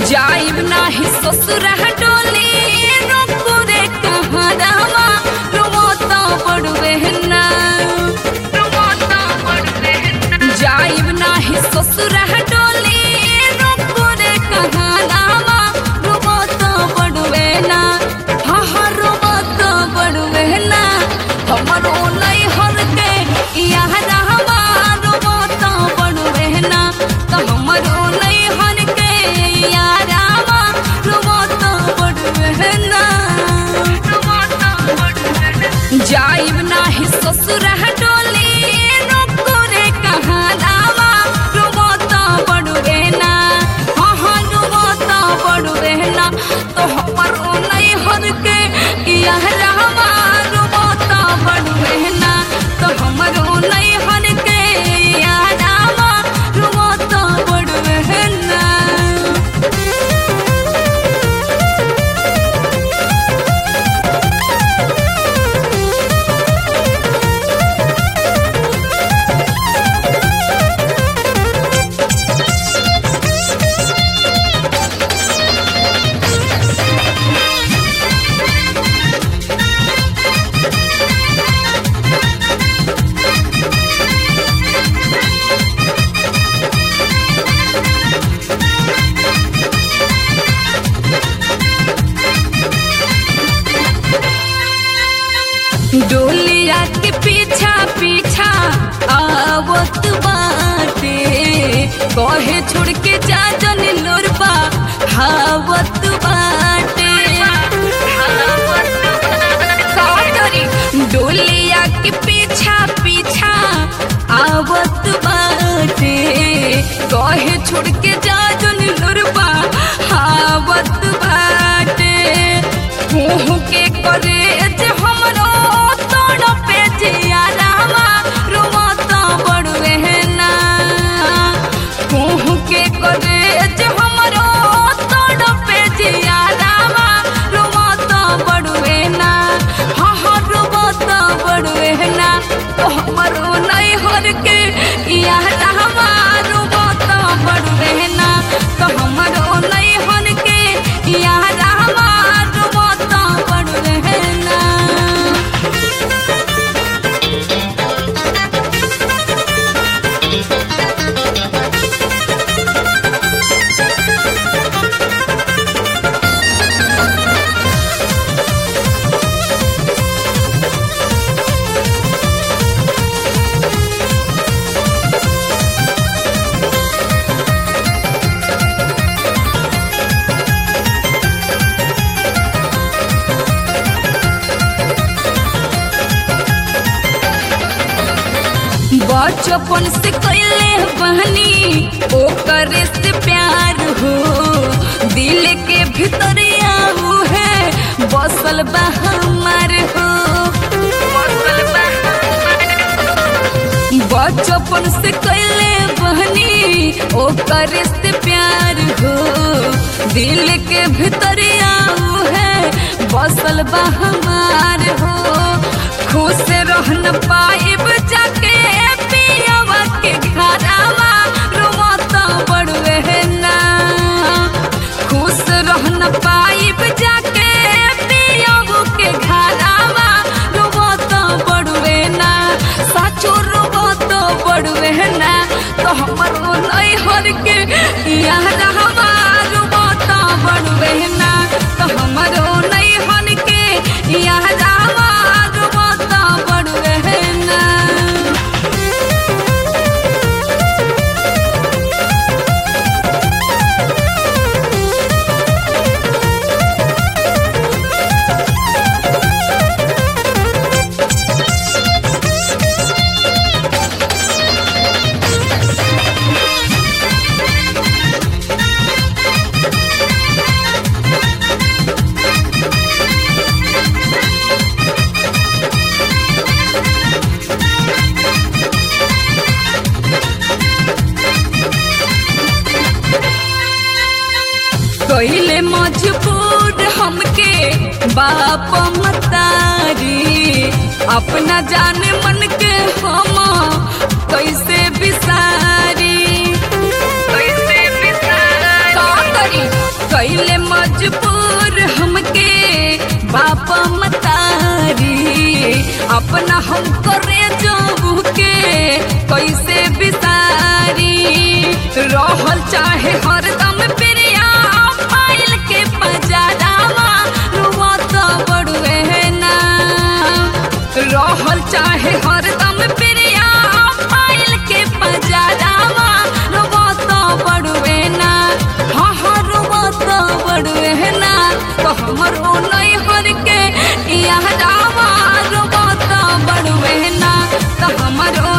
जाइब नाही ससुर डोली रोको रे कहरावा रोता पड़वे ना जाइब नाही ससुर डोली रोको रे कहरावा रोता पड़वे ना हाँ रोता पड़वे ना हमरो नहीं हर के यहाँ रहवा रोता पड़वे ना तो हमरो नहीं हर के जाइब नाही ससुर डोली रोको रे कहरावा रोता पड़वे ना हाँ रोता पड़वे ना तो हमरो नहीं हर के यहाँ रहवा रोता पड़वे ना तो हमरो नहीं हर के यहाँ रहवा रोता पड़वे ना। डोलिया के पीछा पीछा आवत बाटे कहे छोड़ के जा जन लोरबा हावत बाटे डोलिया के पीछा पीछा आवत बाटे कहे छोड़ के जा जन लोरबा हावत बाटे मुँह के करे हमरो हमरो नहीं हर के यहाँ रहवा रोता पड़वे ना तो हमरो नहीं हर के यहाँ रहवा रोता पड़वे ना। बचपन से कैले बहनी ओकरे से प्यार हो दिल के भीतरिया है बसल बा हमार हो बचपन से कैले बहनी ओकरे से प्यार हो दिल के भीतरिया है बसल बा हमार हो खुश रह न पाइब जाके के घरावा रोता पड़वे ना खुश रह न पाइब जाके पियाबू के घरावा रोता पड़वे ना साचो रोता पड़वे ना तो हमरो नहीं हर के यहाँ रहवा रोता पड़वे ना तो हमरो नहीं हर के यहाँ रहवा रोता पड़वे ना। कैले मजबूर हमके बाप मतारी अपना जाने मन के हम कैसे बिसारी का करी अपना हम करे जाबू के कैसे बिसारी रहल चाहे हरदम प्रिया फाइल के पजारावा रुआत बड़ुए ना रहल चाहे हरदम प्रिया फाइल के पजारावा रुआत बड़ुए ना हाँ हाँ रुआत बड़ुए ना तो हमर ओ नहीं हर के यहाँ रावा रुआत बड़ुए ना तो हमर